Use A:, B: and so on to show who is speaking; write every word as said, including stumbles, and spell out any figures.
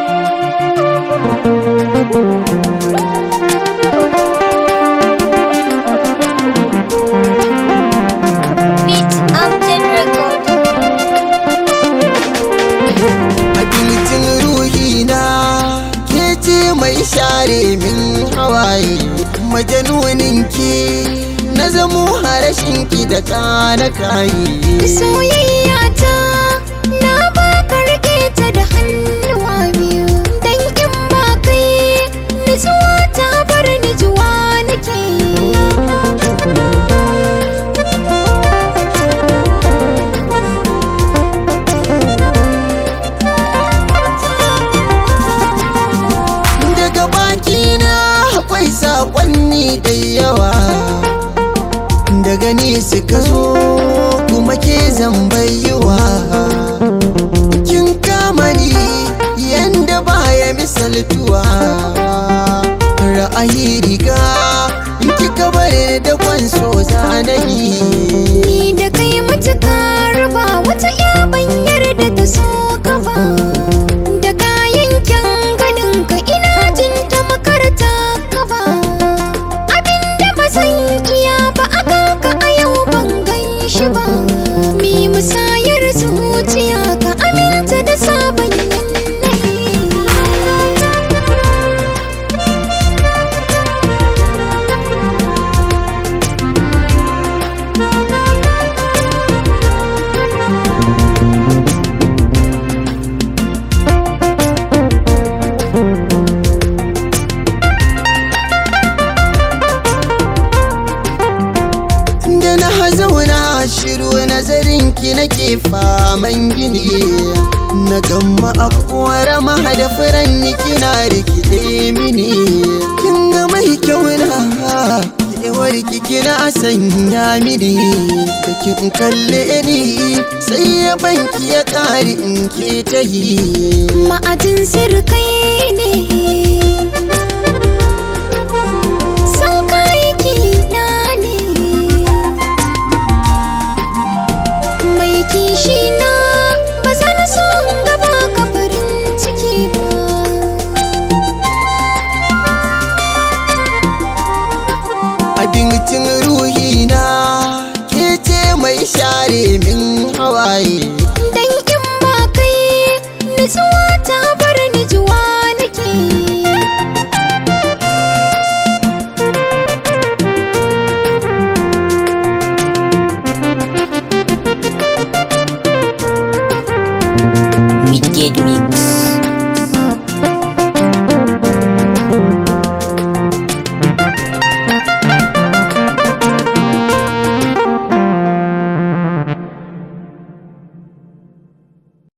A: mai share min hawaye majanuninki na zamo harashinki da kana kayi
B: soyayya ta na baka rike ta da hannuwa biyu dan in ba kai nutsuwa ta bar ni juwa nake
A: akwai sakonni da yawa daga ni suka zo kuma ke zambayiwa kin kama ni yanda baya misaltuwa ra'ayi riga kika bare da kwanso zanayi
B: ni da kai mutukar ba wata ya banyar da ta so ka ba da kayan kyan ganin ka ina jin ta makarta mi musayar zuciya ka aminta da sabon
A: zauna shiru nazarin ki nake faman gini na gamma akwara mahada furan kina rikide mini kin ga mai kyau na kewar ki kina sanya mini da kin kalle ni sai ya banki ya kare in ke tahi
B: ma'ajin sirkai ne kishi na ba zan so gaba ka farin ciki ba
A: abincin ruhi na ke ce mai share min hawaye
B: dan in ba kai nutsuwa ta bar ni juwa nake